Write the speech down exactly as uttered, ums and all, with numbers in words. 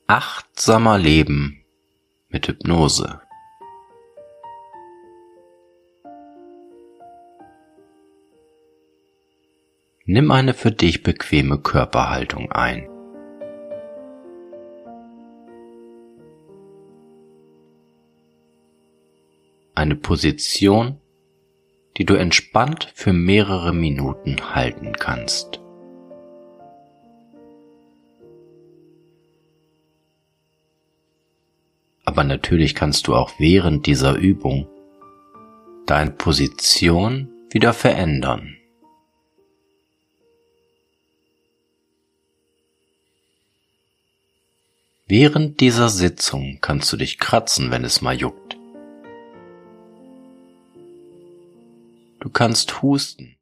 Achtsamer Leben mit Hypnose. Nimm eine für dich bequeme Körperhaltung ein. Eine Position, die du entspannt für mehrere Minuten halten kannst. Aber natürlich kannst du auch während dieser Übung deine Position wieder verändern. Während dieser Sitzung kannst du dich kratzen, wenn es mal juckt. Du kannst husten.